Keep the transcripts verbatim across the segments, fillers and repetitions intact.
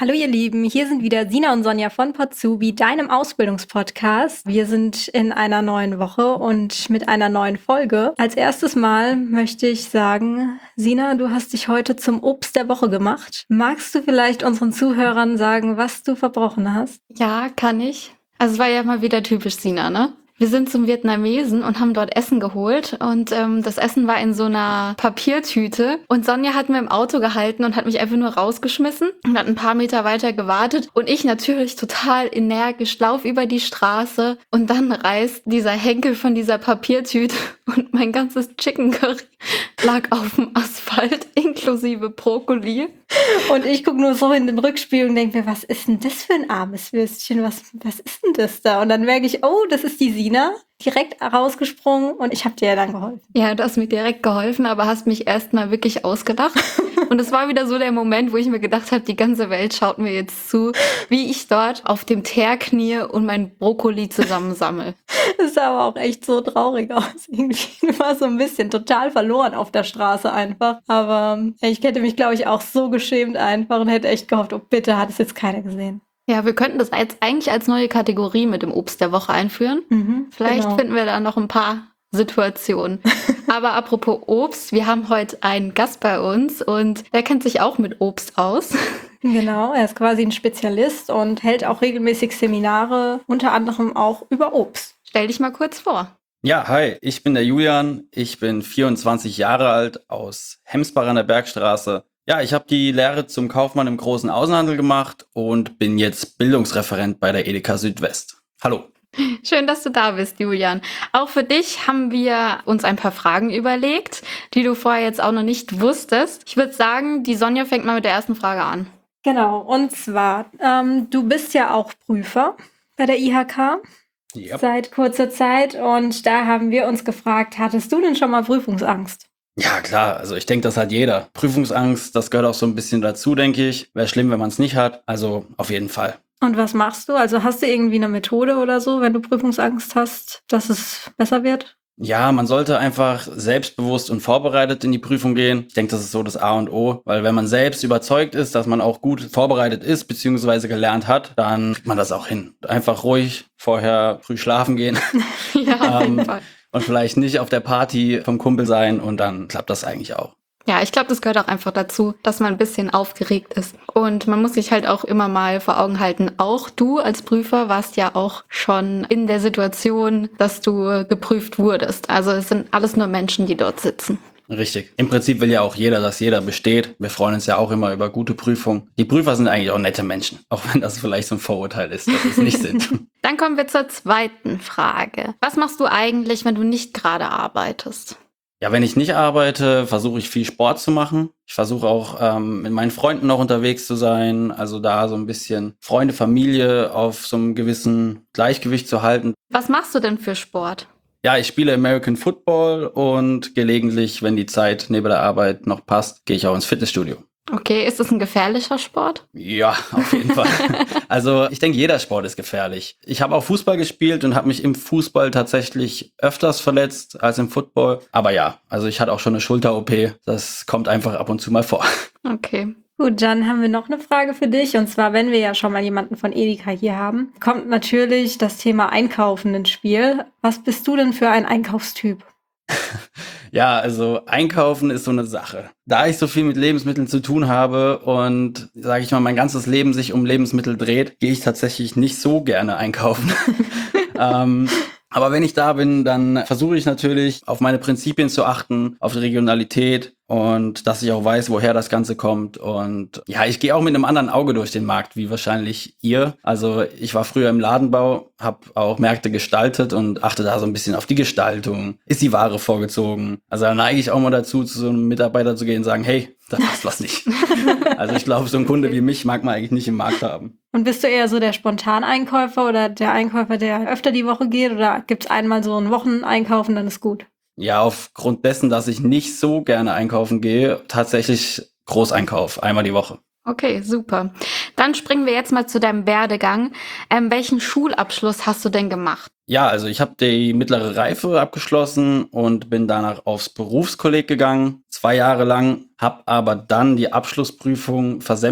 Hallo ihr Lieben, hier sind wieder Sina und Sonja von Potsubi, deinem Ausbildungspodcast. Wir sind in einer neuen Woche und mit einer neuen Folge. Als erstes Mal möchte ich sagen, Sina, du hast dich heute zum Obst der Woche gemacht. Magst du vielleicht unseren Zuhörern sagen, was du verbrochen hast? Ja, kann ich. Also es war ja mal wieder typisch Sina, ne? Wir sind zum Vietnamesen und haben dort Essen geholt und ähm, das Essen war in so einer Papiertüte und Sonja hat mir im Auto gehalten und hat mich einfach nur rausgeschmissen und hat ein paar Meter weiter gewartet und ich natürlich total energisch lauf über die Straße und dann reißt dieser Henkel von dieser Papiertüte und mein ganzes Chicken Curry lag auf dem Asphalt inklusive Brokkoli. Und ich gucke nur so in den Rückspiegel und denke mir, was ist denn das für ein armes Würstchen? Was, was ist denn das da? Und dann merke ich, oh, das ist die Sina, direkt rausgesprungen und ich habe dir ja dann geholfen. Ja, du hast mir direkt geholfen, aber hast mich erstmal wirklich ausgelacht. Und es war wieder so der Moment, wo ich mir gedacht habe, die ganze Welt schaut mir jetzt zu, wie ich dort auf dem Teer knie und mein Brokkoli zusammensammle. Das sah aber auch echt so traurig aus. Irgendwie Ich war so ein bisschen total verloren auf der Straße einfach. Aber ähm, ich hätte mich, glaube ich, auch so geschämt einfach und hätte echt gehofft, oh bitte, hat es jetzt keiner gesehen. Ja, wir könnten das jetzt eigentlich als neue Kategorie mit dem Obst der Woche einführen. Mhm, Vielleicht genau. finden wir da noch ein paar Situationen. Aber apropos Obst, wir haben heute einen Gast bei uns und der kennt sich auch mit Obst aus. Genau, er ist quasi ein Spezialist und hält auch regelmäßig Seminare, unter anderem auch über Obst. Stell dich mal kurz vor. Ja, hi, ich bin der Julian, ich bin vierundzwanzig Jahre alt, aus Hemsbach an der Bergstraße. Ja, ich habe die Lehre zum Kaufmann im großen Außenhandel gemacht und bin jetzt Bildungsreferent bei der Edeka Südwest. Hallo. Schön, dass du da bist, Julian. Auch für dich haben wir uns ein paar Fragen überlegt, die du vorher jetzt auch noch nicht wusstest. Ich würde sagen, die Sonja fängt mal mit der ersten Frage an. Genau, und zwar, ähm, du bist ja auch Prüfer bei der I H K Yep. seit kurzer Zeit und da haben wir uns gefragt, hattest du denn schon mal Prüfungsangst? Ja, klar, also ich denke, das hat jeder. Prüfungsangst, das gehört auch so ein bisschen dazu, denke ich. Wäre schlimm, wenn man es nicht hat, also auf jeden Fall. Und was machst du? Also hast du irgendwie eine Methode oder so, wenn du Prüfungsangst hast, dass es besser wird? Ja, man sollte einfach selbstbewusst und vorbereitet in die Prüfung gehen. Ich denke, das ist so das A und O, weil wenn man selbst überzeugt ist, dass man auch gut vorbereitet ist bzw. gelernt hat, dann kriegt man das auch hin. Einfach ruhig vorher früh schlafen gehen Ja, auf jeden ähm, Fall. und vielleicht nicht auf der Party vom Kumpel sein und dann klappt das eigentlich auch. Ja, ich glaube, das gehört auch einfach dazu, dass man ein bisschen aufgeregt ist. Und man muss sich halt auch immer mal vor Augen halten, auch du als Prüfer warst ja auch schon in der Situation, dass du geprüft wurdest. Also es sind alles nur Menschen, die dort sitzen. Richtig. Im Prinzip will ja auch jeder, dass jeder besteht. Wir freuen uns ja auch immer über gute Prüfungen. Die Prüfer sind eigentlich auch nette Menschen, auch wenn das vielleicht so ein Vorurteil ist, dass sie es nicht sind. Dann kommen wir zur zweiten Frage. Was machst du eigentlich, wenn du nicht gerade arbeitest? Ja, wenn ich nicht arbeite, versuche ich viel Sport zu machen. Ich versuche auch ähm, mit meinen Freunden noch unterwegs zu sein, also da so ein bisschen Freunde, Familie auf so einem gewissen Gleichgewicht zu halten. Was machst du denn für Sport? Ja, ich spiele American Football und gelegentlich, wenn die Zeit neben der Arbeit noch passt, gehe ich auch ins Fitnessstudio. Okay, ist das ein gefährlicher Sport? Ja, auf jeden Fall. Also ich denke, jeder Sport ist gefährlich. Ich habe auch Fußball gespielt und habe mich im Fußball tatsächlich öfters verletzt als im Football. Aber ja, also ich hatte auch schon eine Schulter-O P. Das kommt einfach ab und zu mal vor. Okay. Gut, dann haben wir noch eine Frage für dich. Und zwar, wenn wir ja schon mal jemanden von Edeka hier haben, kommt natürlich das Thema Einkaufen ins Spiel. Was bist du denn für ein Einkaufstyp? Ja, also Einkaufen ist so eine Sache. Da ich so viel mit Lebensmitteln zu tun habe und, sage ich mal, mein ganzes Leben sich um Lebensmittel dreht, gehe ich tatsächlich nicht so gerne einkaufen. ähm, aber wenn ich da bin, dann versuche ich natürlich auf meine Prinzipien zu achten, auf die Regionalität und dass ich auch weiß, woher das Ganze kommt. Und ja, ich gehe auch mit einem anderen Auge durch den Markt, wie wahrscheinlich ihr. Also ich war früher im Ladenbau, habe auch Märkte gestaltet und achte da so ein bisschen auf die Gestaltung. Ist die Ware vorgezogen? Also da neige ich auch mal dazu, zu so einem Mitarbeiter zu gehen und sagen, hey, da passt was nicht. Also ich glaube, so ein Kunde wie mich mag man eigentlich nicht im Markt haben. Und bist du eher so der Spontaneinkäufer oder der Einkäufer, der öfter die Woche geht? Oder gibt's einmal so einen Wocheneinkauf und dann ist gut? Ja, aufgrund dessen, dass ich nicht so gerne einkaufen gehe, tatsächlich Großeinkauf, einmal die Woche. Okay, super. Dann springen wir jetzt mal zu deinem Werdegang. Ähm, welchen Schulabschluss hast du denn gemacht? Ja, also ich habe die mittlere Reife abgeschlossen und bin danach aufs Berufskolleg gegangen, zwei Jahre lang, habe aber dann die Abschlussprüfung versemmelt.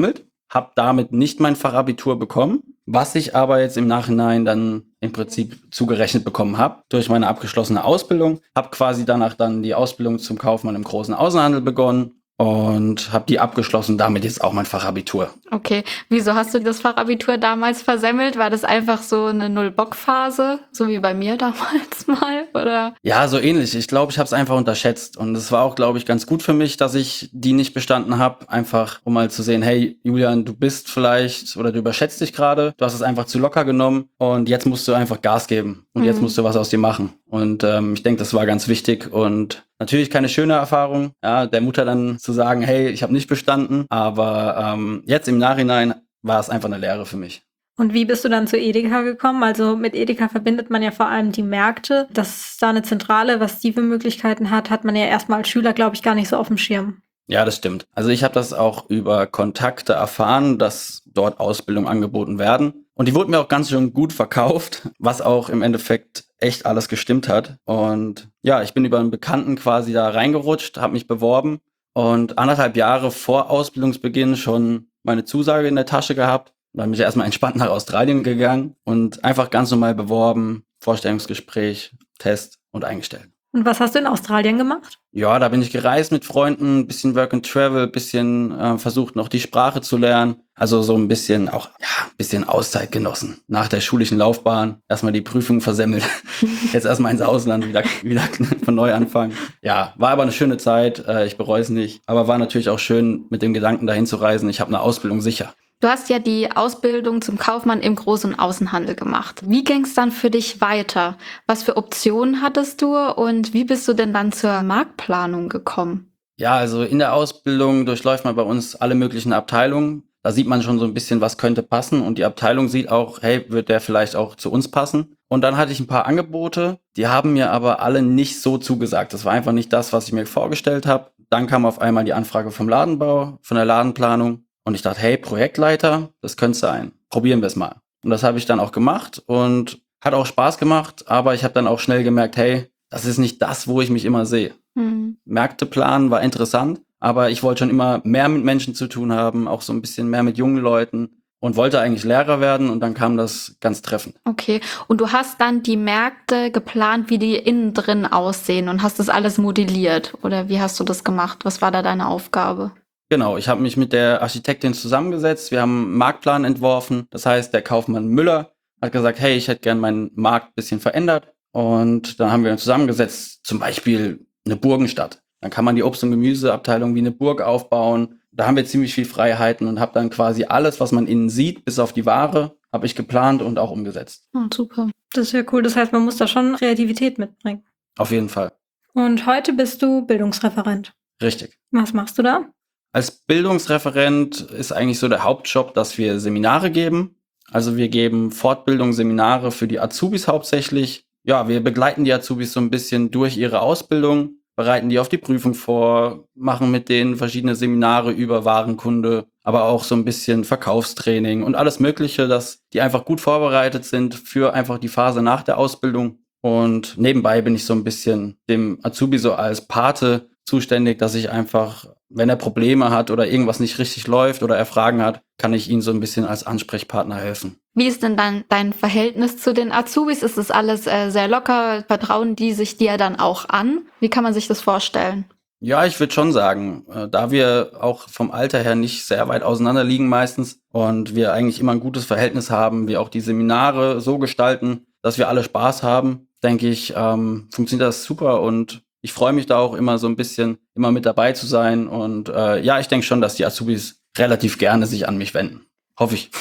habe damit nicht mein Fachabitur bekommen, was ich aber jetzt im Nachhinein dann im Prinzip zugerechnet bekommen habe durch meine abgeschlossene Ausbildung. Habe quasi danach dann die Ausbildung zum Kaufmann im großen Außenhandel begonnen und habe die abgeschlossen, damit jetzt auch mein Fachabitur. Okay, wieso hast du das Fachabitur damals versemmelt? War das einfach so eine Null-Bock-Phase, so wie bei mir damals mal, oder? Ja, so ähnlich. Ich glaube, ich habe es einfach unterschätzt und es war auch, glaube ich, ganz gut für mich, dass ich die nicht bestanden habe, einfach um mal zu sehen, hey Julian, du bist vielleicht oder du überschätzt dich gerade, du hast es einfach zu locker genommen und jetzt musst du einfach Gas geben und mhm. jetzt musst du was aus dir machen. Und ähm, ich denke, das war ganz wichtig und natürlich keine schöne Erfahrung, ja, der Mutter dann zu sagen, hey, ich habe nicht bestanden, aber ähm, jetzt im Nachhinein war es einfach eine Lehre für mich. Und wie bist du dann zu Edeka gekommen? Also mit Edeka verbindet man ja vor allem die Märkte. Das ist da eine Zentrale, was die für Möglichkeiten hat, hat man ja erstmal als Schüler, glaube ich, gar nicht so auf dem Schirm. Ja, das stimmt. Also ich habe das auch über Kontakte erfahren, dass dort Ausbildungen angeboten werden. Und die wurden mir auch ganz schön gut verkauft, was auch im Endeffekt echt alles gestimmt hat. Und ja, ich bin über einen Bekannten quasi da reingerutscht, habe mich beworben und anderthalb Jahre vor Ausbildungsbeginn schon meine Zusage in der Tasche gehabt. Dann bin ich erstmal entspannt nach Australien gegangen und einfach ganz normal beworben, Vorstellungsgespräch, Test und eingestellt. Und was hast du in Australien gemacht? Ja, da bin ich gereist mit Freunden, bisschen Work and Travel, bisschen äh, versucht noch die Sprache zu lernen. Also so ein bisschen auch, ja, bisschen Auszeit genossen. Nach der schulischen Laufbahn erstmal die Prüfung versemmelt. Jetzt erstmal ins Ausland, wieder, wieder von neu anfangen. Ja, war aber eine schöne Zeit. Äh, ich bereue es nicht. Aber war natürlich auch schön, mit dem Gedanken dahin zu reisen. Ich habe eine Ausbildung sicher. Du hast ja die Ausbildung zum Kaufmann im Groß- und Außenhandel gemacht. Wie ging es dann für dich weiter? Was für Optionen hattest du und wie bist du denn dann zur Marktplanung gekommen? Ja, also in der Ausbildung durchläuft man bei uns alle möglichen Abteilungen. Da sieht man schon so ein bisschen, was könnte passen und die Abteilung sieht auch, hey, wird der vielleicht auch zu uns passen? Und dann hatte ich ein paar Angebote, die haben mir aber alle nicht so zugesagt. Das war einfach nicht das, was ich mir vorgestellt habe. Dann kam auf einmal die Anfrage vom Ladenbau, von der Ladenplanung. Und ich dachte, hey, Projektleiter, das könnte sein. Probieren wir es mal. Und das habe ich dann auch gemacht und hat auch Spaß gemacht. Aber ich habe dann auch schnell gemerkt, hey, das ist nicht das, wo ich mich immer sehe. Mhm. Märkte planen war interessant, aber ich wollte schon immer mehr mit Menschen zu tun haben, auch so ein bisschen mehr mit jungen Leuten und wollte eigentlich Lehrer werden und dann kam das ganz treffend. Okay, und du hast dann die Märkte geplant, wie die innen drin aussehen und hast das alles modelliert oder wie hast du das gemacht? Was war da deine Aufgabe? Genau, ich habe mich mit der Architektin zusammengesetzt, wir haben einen Marktplan entworfen, das heißt, der Kaufmann Müller hat gesagt, hey, ich hätte gern meinen Markt ein bisschen verändert und dann haben wir uns zusammengesetzt, zum Beispiel eine Burgenstadt. Dann kann man die Obst- und Gemüseabteilung wie eine Burg aufbauen, da haben wir ziemlich viel Freiheiten und habe dann quasi alles, was man innen sieht, bis auf die Ware, habe ich geplant und auch umgesetzt. Oh, super. Das ist ja cool, das heißt, man muss da schon Kreativität mitbringen. Auf jeden Fall. Und heute bist du Bildungsreferent. Richtig. Was machst du da? Als Bildungsreferent ist eigentlich so der Hauptjob, dass wir Seminare geben. Also wir geben Fortbildung, Seminare für die Azubis hauptsächlich. Ja, wir begleiten die Azubis so ein bisschen durch ihre Ausbildung, bereiten die auf die Prüfung vor, machen mit denen verschiedene Seminare über Warenkunde, aber auch so ein bisschen Verkaufstraining und alles Mögliche, dass die einfach gut vorbereitet sind für einfach die Phase nach der Ausbildung. Und nebenbei bin ich so ein bisschen dem Azubi so als Pate zuständig, dass ich einfach, wenn er Probleme hat oder irgendwas nicht richtig läuft oder er Fragen hat, kann ich ihm so ein bisschen als Ansprechpartner helfen. Wie ist denn dann dein Verhältnis zu den Azubis? Ist das alles äh, sehr locker? Vertrauen die sich dir dann auch an? Wie kann man sich das vorstellen? Ja, ich würde schon sagen, äh, da wir auch vom Alter her nicht sehr weit auseinander liegen meistens und wir eigentlich immer ein gutes Verhältnis haben, wir auch die Seminare so gestalten, dass wir alle Spaß haben, denke ich, ähm, funktioniert das super und ich freue mich da auch immer so ein bisschen, immer mit dabei zu sein. Und äh, ja, ich denke schon, dass die Azubis relativ gerne sich an mich wenden. Hoffe ich.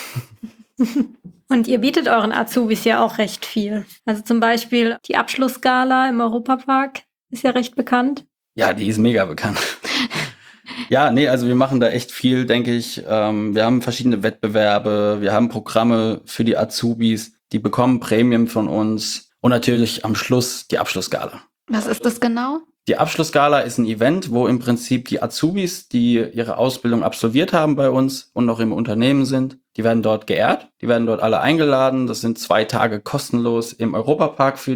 Und ihr bietet euren Azubis ja auch recht viel. Also zum Beispiel die Abschlussgala im Europapark ist ja recht bekannt. Ja, die ist mega bekannt. Ja, nee, also wir machen da echt viel, denke ich. Ähm, wir haben verschiedene Wettbewerbe, wir haben Programme für die Azubis, die bekommen Prämien von uns und natürlich am Schluss die Abschlussgala. Was ist das genau? Die Abschlussgala ist ein Event, wo im Prinzip die Azubis, die ihre Ausbildung absolviert haben bei uns und noch im Unternehmen sind, die werden dort geehrt. Die werden dort alle eingeladen. Das sind zwei Tage kostenlos im Europapark für die.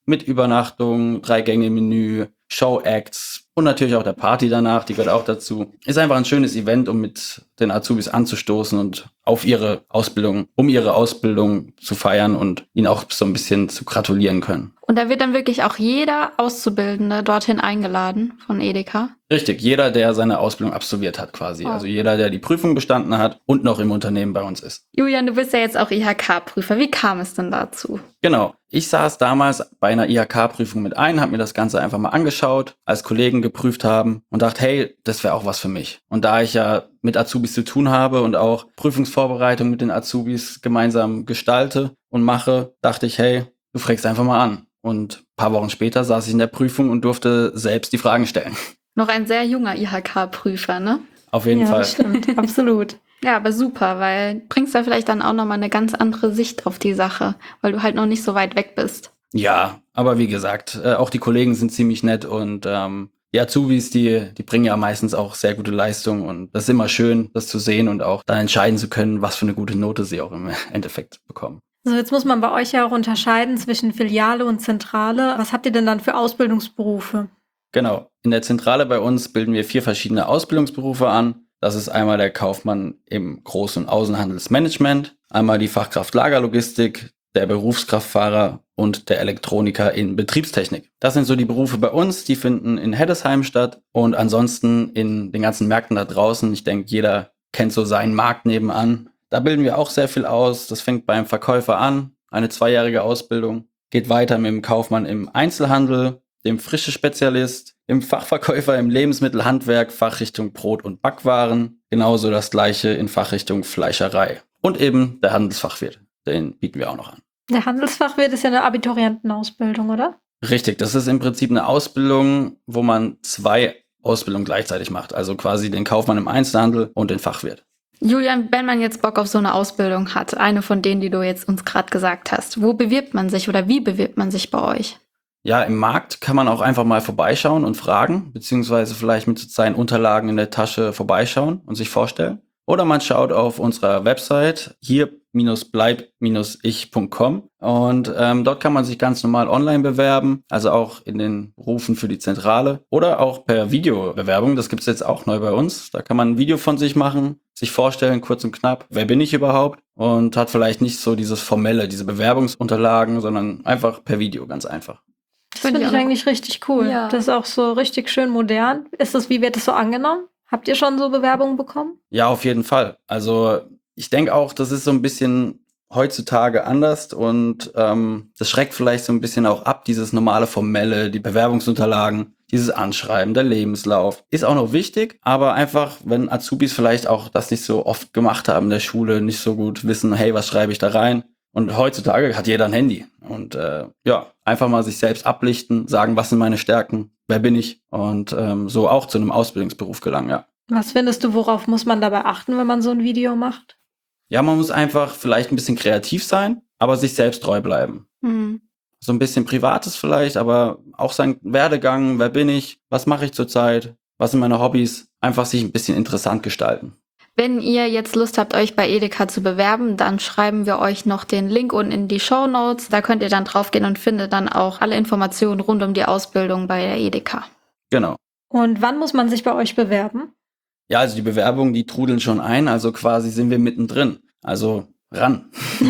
mit Übernachtung, Drei-Gänge-Menü, Show-Acts und natürlich auch der Party danach, die gehört auch dazu. Ist einfach ein schönes Event, um mit den Azubis anzustoßen und auf ihre Ausbildung, um ihre Ausbildung zu feiern und ihnen auch so ein bisschen zu gratulieren können. Und da wird dann wirklich auch jeder Auszubildende dorthin eingeladen von Edeka? Richtig, jeder, der seine Ausbildung absolviert hat quasi. Oh. Also jeder, der die Prüfung bestanden hat und noch im Unternehmen bei uns ist. Julian, du bist ja jetzt auch I H K-Prüfer. Wie kam es denn dazu? Genau. Ich saß damals bei einer I H K-Prüfung mit ein, habe mir das Ganze einfach mal angeschaut, als Kollegen geprüft haben und dachte, hey, das wäre auch was für mich. Und da ich ja mit Azubis zu tun habe und auch Prüfungsvorbereitung mit den Azubis gemeinsam gestalte und mache, dachte ich, hey, du fragst einfach mal an. Und ein paar Wochen später saß ich in der Prüfung und durfte selbst die Fragen stellen. Noch ein sehr junger I H K-Prüfer, ne? Auf jeden ja, Fall. Das stimmt, absolut. Ja, aber super, weil du bringst da vielleicht dann auch nochmal eine ganz andere Sicht auf die Sache, weil du halt noch nicht so weit weg bist. Ja, aber wie gesagt, äh, auch die Kollegen sind ziemlich nett und ähm, die Azubis, die, die bringen ja meistens auch sehr gute Leistung und das ist immer schön, das zu sehen und auch dann entscheiden zu können, was für eine gute Note sie auch im Endeffekt bekommen. So, jetzt muss man bei euch ja auch unterscheiden zwischen Filiale und Zentrale. Was habt ihr denn dann für Ausbildungsberufe? Genau. In der Zentrale bei uns bilden wir vier verschiedene Ausbildungsberufe an. Das ist einmal der Kaufmann im Groß- und Außenhandelsmanagement, einmal die Fachkraft Lagerlogistik, der Berufskraftfahrer und der Elektroniker in Betriebstechnik. Das sind so die Berufe bei uns, die finden in Heddesheim statt und ansonsten in den ganzen Märkten da draußen. Ich denke, jeder kennt so seinen Markt nebenan. Da bilden wir auch sehr viel aus. Das fängt beim Verkäufer an, eine zweijährige Ausbildung, geht weiter mit dem Kaufmann im Einzelhandel, dem Frische-Spezialist, im Fachverkäufer im Lebensmittelhandwerk, Fachrichtung Brot- und Backwaren. Genauso das gleiche in Fachrichtung Fleischerei. Und eben der Handelsfachwirt, den bieten wir auch noch an. Der Handelsfachwirt ist ja eine Abiturientenausbildung, oder? Richtig, das ist im Prinzip eine Ausbildung, wo man zwei Ausbildungen gleichzeitig macht. Also quasi den Kaufmann im Einzelhandel und den Fachwirt. Julian, wenn man jetzt Bock auf so eine Ausbildung hat, eine von denen, die du jetzt uns gerade gesagt hast, wo bewirbt man sich oder wie bewirbt man sich bei euch? Ja, im Markt kann man auch einfach mal vorbeischauen und fragen, beziehungsweise vielleicht mit seinen Unterlagen in der Tasche vorbeischauen und sich vorstellen. Oder man schaut auf unserer Website hier bleib ich punkt com und ähm, dort kann man sich ganz normal online bewerben, also auch in den Berufen für die Zentrale oder auch per Videobewerbung. Das gibt's jetzt auch neu bei uns. Da kann man ein Video von sich machen, sich vorstellen, kurz und knapp, wer bin ich überhaupt und hat vielleicht nicht so dieses formelle, diese Bewerbungsunterlagen, sondern einfach per Video, ganz einfach. Das finde ich eigentlich richtig cool. Ja. Das ist auch so richtig schön modern. Ist das, wie wird das so angenommen? Habt ihr schon so Bewerbungen bekommen? Ja, auf jeden Fall. Also ich denke auch, das ist so ein bisschen heutzutage anders und ähm, das schreckt vielleicht so ein bisschen auch ab, dieses normale Formelle, die Bewerbungsunterlagen, dieses Anschreiben, der Lebenslauf. Ist auch noch wichtig, aber einfach, wenn Azubis vielleicht auch das nicht so oft gemacht haben in der Schule, nicht so gut wissen, hey, was schreibe ich da rein? Und heutzutage hat jeder ein Handy. Und äh, ja, einfach mal sich selbst ablichten, sagen, was sind meine Stärken, wer bin ich? Und ähm, so auch zu einem Ausbildungsberuf gelangen, ja. Was findest du, worauf muss man dabei achten, wenn man so ein Video macht? Ja, man muss einfach vielleicht ein bisschen kreativ sein, aber sich selbst treu bleiben. Hm. So ein bisschen Privates vielleicht, aber auch sein Werdegang, wer bin ich, was mache ich zurzeit, was sind meine Hobbys, einfach sich ein bisschen interessant gestalten. Wenn ihr jetzt Lust habt, euch bei Edeka zu bewerben, dann schreiben wir euch noch den Link unten in die Shownotes. Da könnt ihr dann draufgehen und findet dann auch alle Informationen rund um die Ausbildung bei der Edeka. Genau. Und wann muss man sich bei euch bewerben? Ja, also die Bewerbungen, die trudeln schon ein, also quasi sind wir mittendrin. Also ran.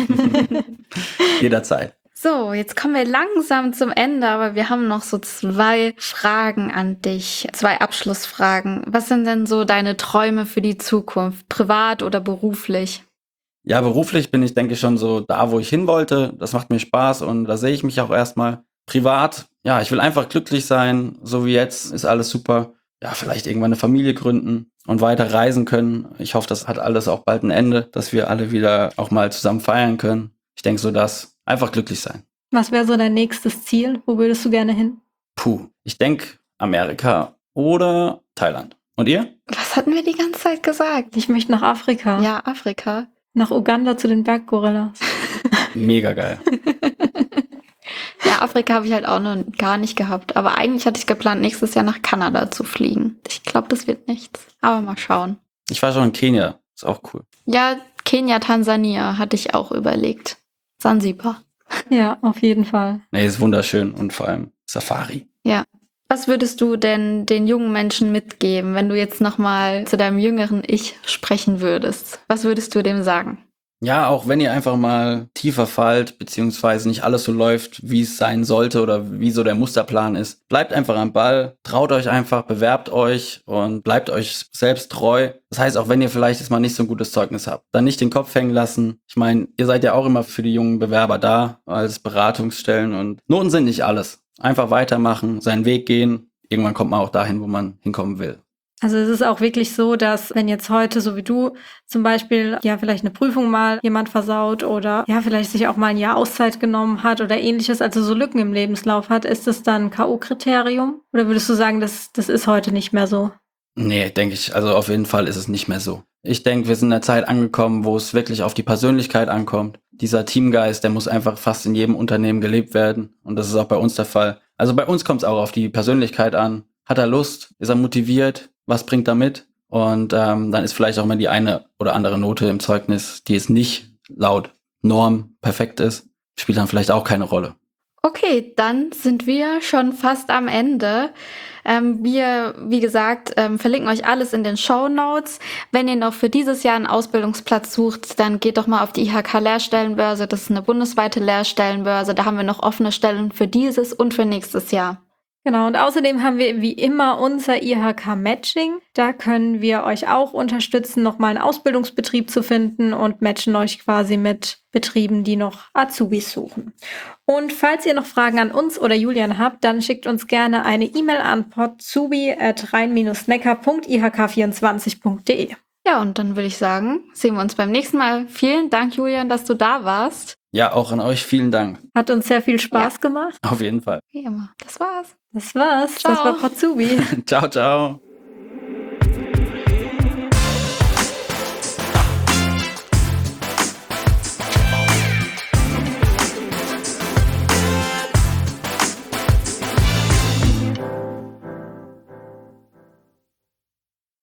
Jederzeit. So, jetzt kommen wir langsam zum Ende, aber wir haben noch so zwei Fragen an dich, zwei Abschlussfragen. Was sind denn so deine Träume für die Zukunft, privat oder beruflich? Ja, beruflich bin ich, denke ich, schon so da, wo ich hin wollte. Das macht mir Spaß und da sehe ich mich auch erstmal. Privat, ja, ich will einfach glücklich sein, so wie jetzt, ist alles super. Ja, vielleicht irgendwann eine Familie gründen und weiter reisen können. Ich hoffe, das hat alles auch bald ein Ende, dass wir alle wieder auch mal zusammen feiern können. Ich denke so, dass einfach glücklich sein. Was wäre so dein nächstes Ziel? Wo würdest du gerne hin? Puh, ich denke Amerika oder Thailand. Und ihr? Was hatten wir die ganze Zeit gesagt? Ich möchte nach Afrika. Ja, Afrika. Nach Uganda zu den Berggorillas. Mega geil. Ja, Afrika habe ich halt auch noch gar nicht gehabt. Aber eigentlich hatte ich geplant, nächstes Jahr nach Kanada zu fliegen. Ich glaube, das wird nichts. Aber mal schauen. Ich war schon in Kenia. Ist auch cool. Ja, Kenia, Tansania hatte ich auch überlegt. Sansibar. Ja, auf jeden Fall. Nee, ist wunderschön und vor allem Safari. Ja. Was würdest du denn den jungen Menschen mitgeben, wenn du jetzt nochmal zu deinem jüngeren Ich sprechen würdest? Was würdest du dem sagen? Ja, auch wenn ihr einfach mal tiefer fallt, beziehungsweise nicht alles so läuft, wie es sein sollte oder wie so der Musterplan ist, bleibt einfach am Ball, traut euch einfach, bewerbt euch und bleibt euch selbst treu. Das heißt, auch wenn ihr vielleicht jetzt mal nicht so ein gutes Zeugnis habt, dann nicht den Kopf hängen lassen. Ich meine, ihr seid ja auch immer für die jungen Bewerber da, als Beratungsstellen, und Noten sind nicht alles. Einfach weitermachen, seinen Weg gehen. Irgendwann kommt man auch dahin, wo man hinkommen will. Also es ist auch wirklich so, dass wenn jetzt heute, so wie du, zum Beispiel ja vielleicht eine Prüfung mal jemand versaut oder ja vielleicht sich auch mal ein Jahr Auszeit genommen hat oder ähnliches, also so Lücken im Lebenslauf hat, ist das dann ein K O-Kriterium? Oder würdest du sagen, das, das ist heute nicht mehr so? Nee, denke ich, also auf jeden Fall ist es nicht mehr so. Ich denke, wir sind in einer Zeit angekommen, wo es wirklich auf die Persönlichkeit ankommt. Dieser Teamgeist, der muss einfach fast in jedem Unternehmen gelebt werden. Und das ist auch bei uns der Fall. Also bei uns kommt es auch auf die Persönlichkeit an. Hat er Lust? Ist er motiviert? Was bringt er mit? Und ähm, dann ist vielleicht auch mal die eine oder andere Note im Zeugnis, die jetzt nicht laut Norm perfekt ist, spielt dann vielleicht auch keine Rolle. Okay, dann sind wir schon fast am Ende. Ähm, wir, wie gesagt, ähm, verlinken euch alles in den Shownotes. Wenn ihr noch für dieses Jahr einen Ausbildungsplatz sucht, dann geht doch mal auf die I H K-Lehrstellenbörse. Das ist eine bundesweite Lehrstellenbörse. Da haben wir noch offene Stellen für dieses und für nächstes Jahr. Genau, und außerdem haben wir wie immer unser I H K-Matching. Da können wir euch auch unterstützen, nochmal einen Ausbildungsbetrieb zu finden und matchen euch quasi mit Betrieben, die noch Azubis suchen. Und falls ihr noch Fragen an uns oder Julian habt, dann schickt uns gerne eine E-Mail an podzubi at rhein neckar punkt i h k vierundzwanzig punkt d e. Ja, und dann würde ich sagen, sehen wir uns beim nächsten Mal. Vielen Dank, Julian, dass du da warst. Ja, auch an euch vielen Dank. Hat uns sehr viel Spaß Ja. gemacht. Auf jeden Fall. Wie immer. Das war's. Das war's. Ciao. Das war Podzubi. Ciao, ciao.